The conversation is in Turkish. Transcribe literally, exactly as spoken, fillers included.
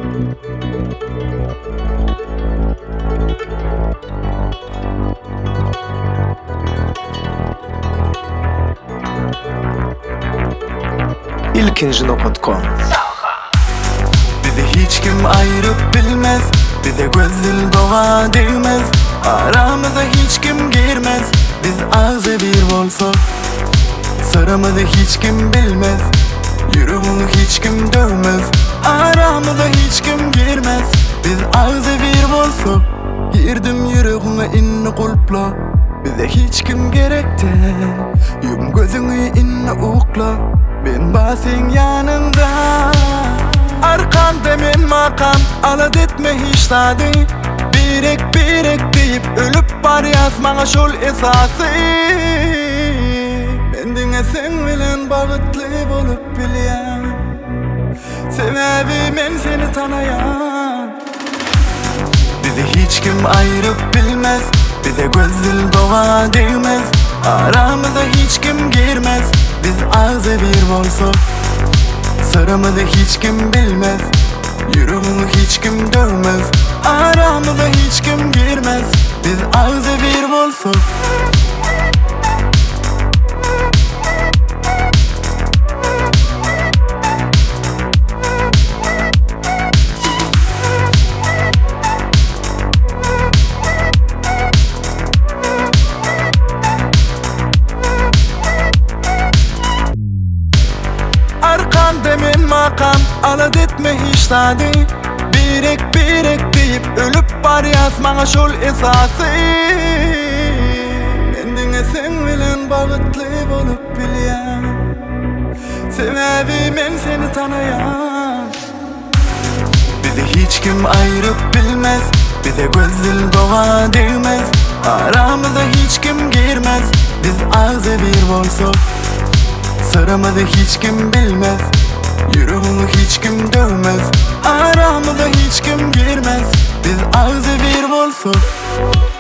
ilkinci nokta com. Bizi hiç kim ayırıp bilmez, bize gözül doğa değmez, aramıza hiç kim girmez. Biz ağzı bir olsak, sıramızı hiç kim bilmez, yüreğini hiç kim dövmez, aramıza hiç kim girmez. Biz ağzı bir olsak, girdim yüreğine inni kulpla, bize hiç kim gerekti. Yum gözünü inni ukla, ben basın yanında. Arkanda men makam, alat etme hiç tadı. Birek birek deyip ölüp bar yazmana şol esası. Mendine sen bilen bağıtlı bolup bilýän, sebebi men seni tanayan. Bizi hiç kim ayırıp bilmez, bize gözül doğa değmez, aramıza hiç kim girmez. Biz ağzı bir olsak, sıramızı hiç kim bilmez, yüreğini hiç kim dövmez, aramıza hiç kim girmez. Biz ağzı bir olsak. Arkanda men makam, alat etme hiç tadı. Birek birek deyip ölüp bar yazmana şol esası. Mendine sen bilen bağıtlı bolup bilýän, sebebi men seni tanayan. Bizi hiç kim ayırıp bilmez, bize gözül doğa değmez, aramıza hiç kim girmez. Biz ağzı bir olsak, sıramızı hiç kim bilmez, yüreğini hiç kim dövmez, aramıza hiç kim girmez. Biz ağzı bir olsak.